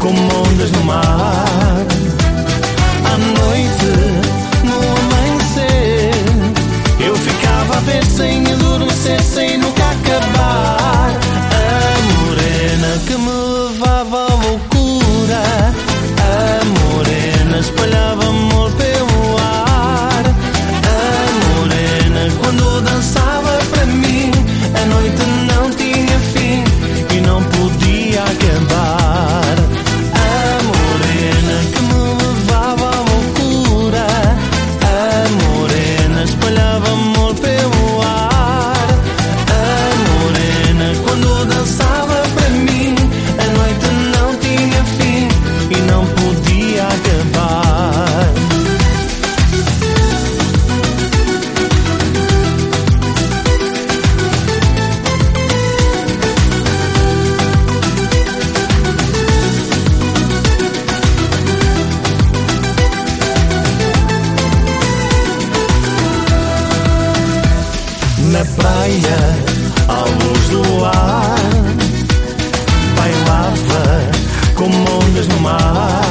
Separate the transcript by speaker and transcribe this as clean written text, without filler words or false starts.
Speaker 1: como ondas no mar. À noite, no amanhecer, eu ficava a ver sem adormecer, sem nunca acabar. A morena que me levava à loucura, a morena espalhava amor pelo ar. A morena quando dançava para mim, a noite não tinha fim e não podia acabar. A morena que me levava à loucura, a morena espalhava amor pelo ar. A morena quando dançava para mim, a noite não tinha fim e não podia acabar. Na praia, à luz do luar, bailava como ondas no mar.